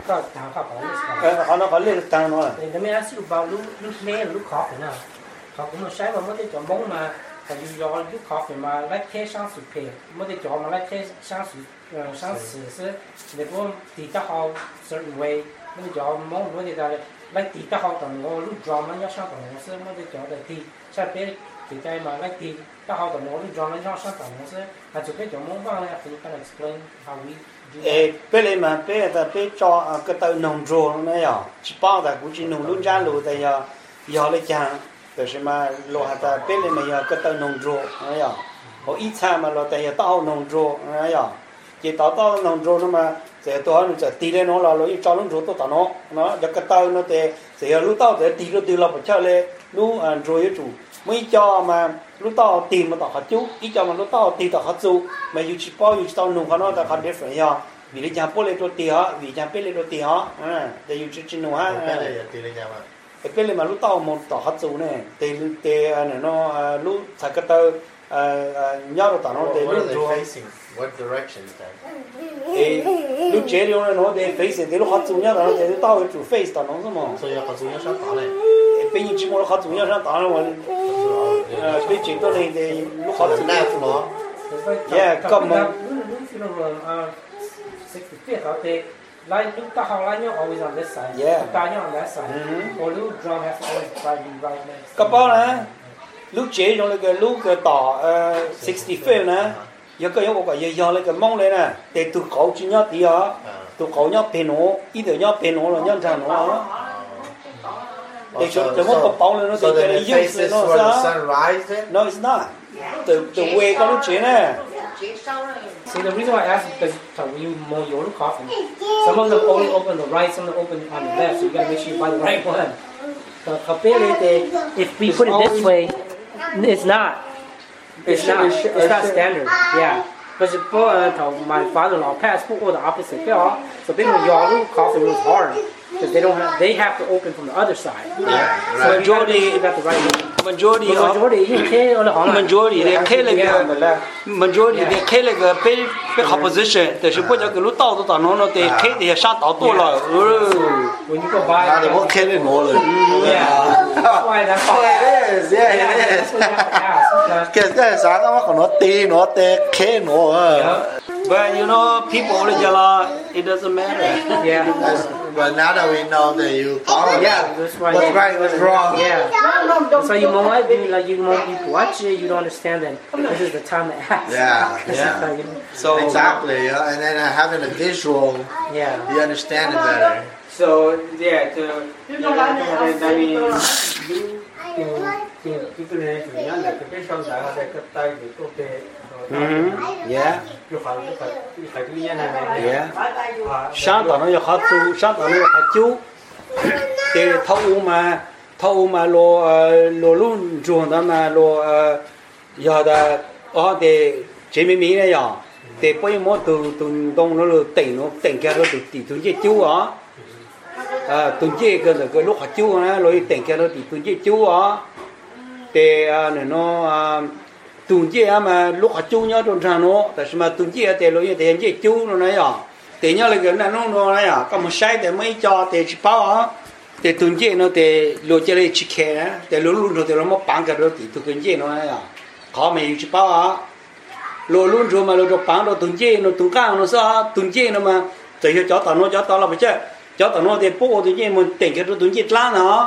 có thằng có bảo họ nó có lên tăng nó. thì nó mới ăn siêu bao lúc mẹ lúc khó thế nào họ cũng một sáng mà mới đi chọn bóng mà phải đi do lúc khó thì mà lấy thế sang sụp phê mới đi chọn mà lấy thế sang sụp để có thì ta họ certain way mới đi chọn mong mới đi ra lấy thì ta họ còn ngô lúc drum nó nhớ sang còn ngô sữa mới đi chọn để thì sao bé thì cái mà lấy thì ta họ còn ngô lúc drum nó nhớ sang còn ngô sữa là chụp cái chọn mong bao này thì can explain how we bé lên mà bé cho cái tàu nông ruộng này à chỉ bao ta cũng chỉ nông luôn ra luôn tại giờ lấy chàngแต่ใช่ไหมเราหาแต่เป็นเลยมันก็ต้องนงโจนะย่ะพออีชามาเราแต่ต้องนงโจนะย่ะจีต้องนงโจนั่นมาแต่ตัวนั้นจะตีเลยเนาะเราอีจอลงโจตัวต่อเนาะเนาะจะกระตุ้นเนาะแต่เสียรู้ต่อแต่ตีเราไปเช่าเลยรู้โจยจู่ไม่จอมารู้ต่อตีมาต่อขัดจุอีจอมารู้ต่อตีต่อขัดจุมาอยู่ชิปออยู่ต่อนงเขาเนาะแต่ขัดเดฟเนาะวิริยาโปเลยตัวตีฮะวิริยาเป็นเลยตัวตีฮะแต่อยู่ชินงฮะตีเลยยังไงเป็นเลยมารู้ต่อมองต่อฮัตซูเนี่ยเตเนี่ยเนาะรู้สักกะเตยาวต่อเนาะเตรู้ What direction is that รู้เจริญเนาะเต face เตรู้ฮัตซูเนี่ยเนาะเตรู้ต่อจู่ face ต่อเนาะสมอง所以ฮัตซูเนี่ยชอบต่อเลยเป็นยิ่งชิมรู้ฮัตซูเนี่ยชอบต่อเลยวันเป็นจริงตัวนี้เตรู้ฮัตซูเนี่ยฟุตบอลก็มอง like look at how line you're always on this side. Yeah. Look on that side. Or look drum has to always try to be right next. Cái bao nè, lúc chế trong cái lúc cái tỏ 65 nè, giờ cái giờ cái mong này nè, để tụi cậu chỉ nhớ tí á, tụi cậu nhớ piano, ít được nhớ piano là nhớ thằng nó. Để cho một bao này nó so để the faces for the sunrise. No, it's not. The way cái lúc chế nè. See, the reason why I asked is because when you mow your coffin, some of them only open the right, some of them open on the left, so you gotta make sure you buy the right one. The kapele, if we put it this way, it's not. It's not standard. Yeah. Because my father-in-law passed put the opposite. So then when your coffin was hard. Because they have to open from the other side. Yeah, so majority you got the right one. Majority they care like a big opposition. They should put a good out of no, they care they shut out to when you go by, they won't care anymore. Yeah, that's why that's why it is. Yeah, it is. Because that's not tea, not the cane or. But you know, people only jala, it doesn't matter. Yeah. But now that we know that you follow that's why what's right, what's wrong. Yeah. That's why you might be like you watch it, you don't understand that this is the time to act. Yeah. So exactly, and then having a visual, you understand it better. So I mean, people yeah. Sáng tao nói cho sáng tao nói cho chú, thì thâu mà lo luôn ruộng đó mà lo giờ là ở để chế mỹ này giờ, để bây giờ mỗi từ đông nó tỉnh kia nó từ tuần chế chú á, tuần chế cái lúc hạt chú á, rồi tỉnh kia nó từ tuần chế chú á, để này nó tuần chế mà lúc hạt chú nhớ trong trà nó, tại sao mà tuần chế để rồi để chế chú nó này à, để nhớ là cái này nó này à, có một sai để mấy cho để chỉ bảo á, để tuần chế nó để lúa chế này chỉ khe, để lúa rồi để nó mất bán cái đó thì tuần chế nó này à, khó mà chỉ bảo á, lúa rồi mà lúa bán rồi tuần chế nó tuần cao nó sao, tuần chế nó mà chỉ cho tao là phải chứ, cho tao nó để bố tuần chế mình tỉnh cái tuần chế lá nó,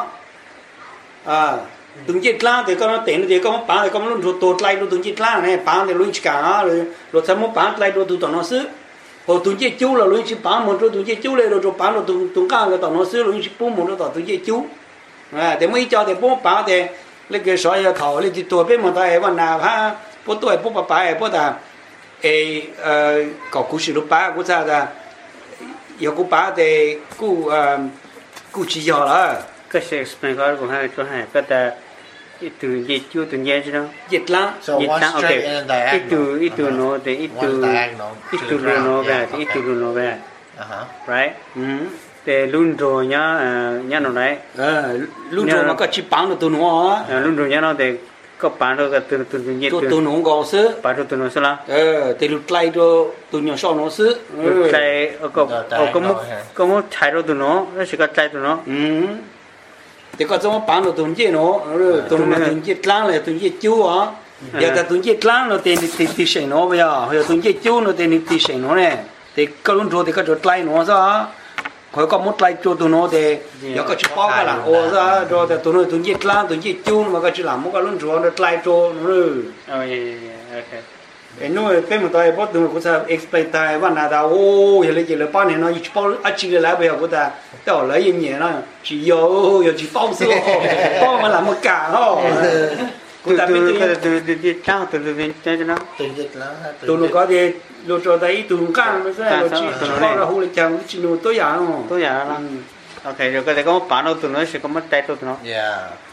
tuần chế lá thì có nó tỉnh thì có bán thì có nó rồi tụt lại rồi tuần chế lá này bán thì luôn chỉ cả rồi sao muốn bán lại rồi tụt tao nó xứ, hồi tuần chế chú là luôn chỉ bán một rồi tuần chế chú này rồi bán rồi tuần cao cái tao nó xứ luôn chỉ bố một rồi tao tuần chế chú, để mấy cho thì bố bán thì lấy cái sỏi thầu lấy thì tuổi bên một tayวันnào ha, bố tuổi bố bà bố ta, có cú sử lúc bà cú sao ta, giờ cú bà thì cú chỉ giờ là cái sẽ explain cái của hai cái ta ít từ dịch chưa từ nhẹ chứ đâu dịch lắm dịch lắm ok ít từ nó để ít từ nó về ít từ nó về right để luôn rồi nhá nó đấy luôn rồi mà có chỉ bán được từ nó luôn rồi nhá nó để có bán rồi cái từ nhiệt tụi nó có sứ bán rồi từ nó sao là từ lúc lại cho tụi nhỏ sau nó sứ lúc lại có một trái rồi từ nó sẽ có trái từ nó thì có trong bán rồi tụi gì nó tụi nó tụi gì láng lại tụi gì chú á giờ ta tụi gì láng nó tiền thì sinh nó bây giờ giờ tụi gì chú nó tiền thì sinh nó này thì có lúc rồi thì có chỗ lại nó sao khỏi có một lại cho tụi nó thì giờ có chụp bao cái là ô ra rồi thì tụi nó tụi gì láng tụi gì chú mà có chỉ làm một cái lúc rồi nó lại cho nó ok cái nuôi cái một tay bắt tụi cũng sao explain tayวันnào đâu ô giờ lấy chỉ là bao này nó chỉ bao ăn chỉ là bây giờ của ta tao lấy gì nhỉ nó chỉ vô chỉ bao số bao mà làm một cả ho từ trang từ nó tụi nó có gì lúc cho thấy tụi nó căng nó sẽ nó chỉ bao là hú lên chăng chỉ nuôi tối giả nó ok rồi cái này có một bán đâu tụi nó sẽ có một tay tụi nó yeah